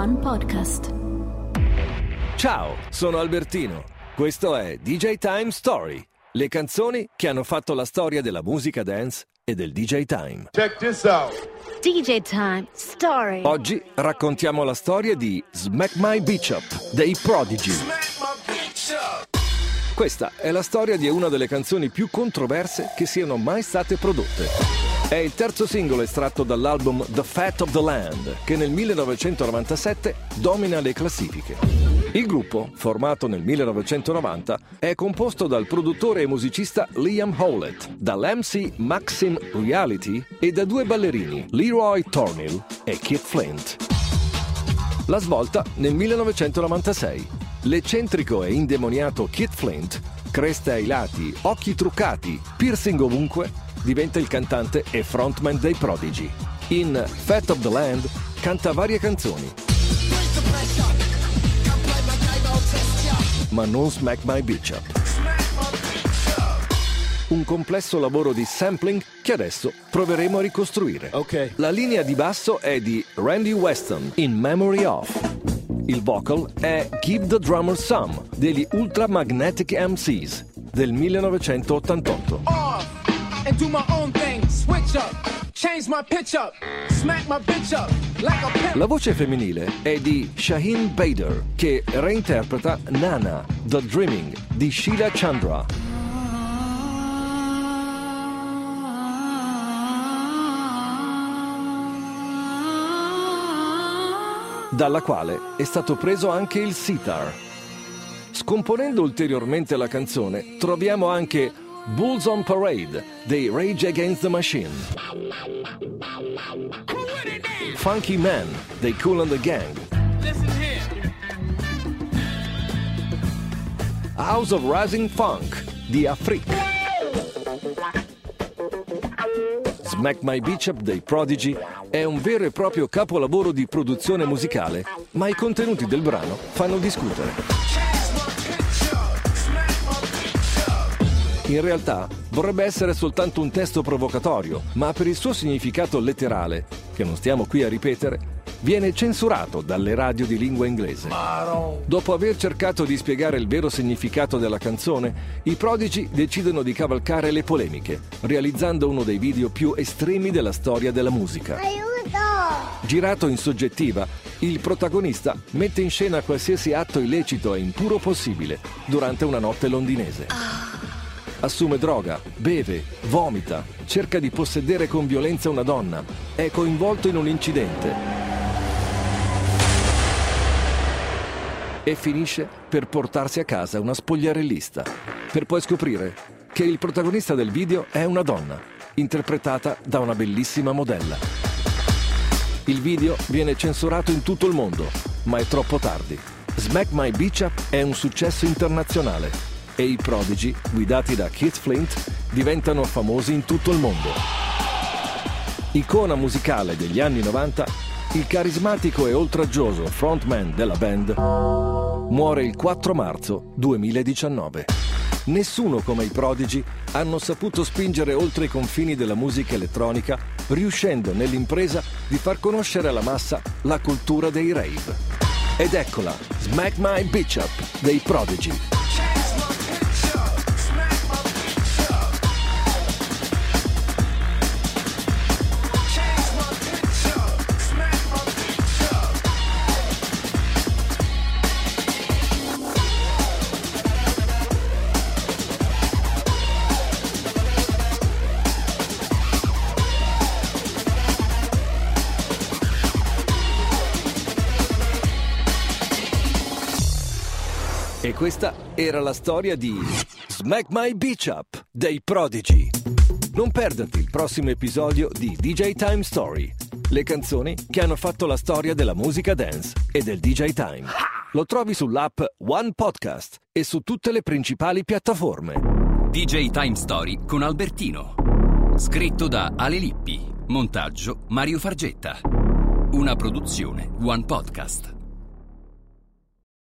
One Podcast. Ciao, sono Albertino. Questo è DJ Time Story, le canzoni che hanno fatto la storia della musica dance e del DJ Time. Check this out. DJ Time Story. Oggi raccontiamo la storia di Smack My Bitch Up dei Prodigy. Questa è la storia di una delle canzoni più controverse che siano mai state prodotte. È il terzo singolo estratto dall'album The Fat of the Land, che nel 1997 domina le classifiche. Il gruppo, formato nel 1990, è composto dal produttore e musicista Liam Howlett, dall'MC Maxim Reality e da due ballerini, Leroy Thornhill e Keith Flint. La svolta nel 1996. L'eccentrico e indemoniato Keith Flint, creste ai lati, occhi truccati, piercing ovunque, diventa il cantante e frontman dei Prodigy. In Fat of the Land canta varie canzoni, ma non Smack My Bitch Up. Un complesso lavoro di sampling che adesso proveremo a ricostruire. Ok. La linea di basso è di Randy Weston, In Memory Of. Il vocal è Give the Drummer Some, degli Ultra Magnetic MCs, del 1988. And do my own thing, switch up, change my pitch up, smack my bitch up like a pimp. La voce femminile è di Shaheen Bader, che reinterpreta Nana, The Dreaming, di Sheila Chandra. Dalla quale è stato preso anche il sitar. Scomponendo ulteriormente la canzone, troviamo anche Bulls on Parade dei Rage Against the Machine, Funky Man dei Kool and the Gang, House of Rising Funk di Afrique, Smack My Bitch Up dei Prodigy è un vero e proprio capolavoro di produzione musicale, ma i contenuti del brano fanno discutere. In realtà vorrebbe essere soltanto un testo provocatorio, ma per il suo significato letterale, che non stiamo qui a ripetere, viene censurato dalle radio di lingua inglese. Dopo aver cercato di spiegare il vero significato della canzone, i Prodigy decidono di cavalcare le polemiche, realizzando uno dei video più estremi della storia della musica. Girato in soggettiva, il protagonista mette in scena qualsiasi atto illecito e impuro possibile durante una notte londinese. Assume droga, beve, vomita, cerca di possedere con violenza una donna, è coinvolto in un incidente e finisce per portarsi a casa una spogliarellista, per poi scoprire che il protagonista del video è una donna, interpretata da una bellissima modella. Il video viene censurato in tutto il mondo, ma è troppo tardi. Smack My Bitch Up è un successo internazionale e i Prodigy, guidati da Keith Flint, diventano famosi in tutto il mondo. Icona musicale degli anni 90, il carismatico e oltraggioso frontman della band muore il 4 marzo 2019. Nessuno come i Prodigy hanno saputo spingere oltre i confini della musica elettronica, riuscendo nell'impresa di far conoscere alla massa la cultura dei rave. Ed eccola, Smack My Bitch Up dei Prodigy. E questa era la storia di Smack My Bitch Up dei Prodigy. Non perderti il prossimo episodio di DJ Time Story, le canzoni che hanno fatto la storia della musica dance e del DJ Time. Lo trovi sull'app One Podcast e su tutte le principali piattaforme. DJ Time Story con Albertino. Scritto da Ale Lippi. Montaggio Mario Fargetta. Una produzione One Podcast.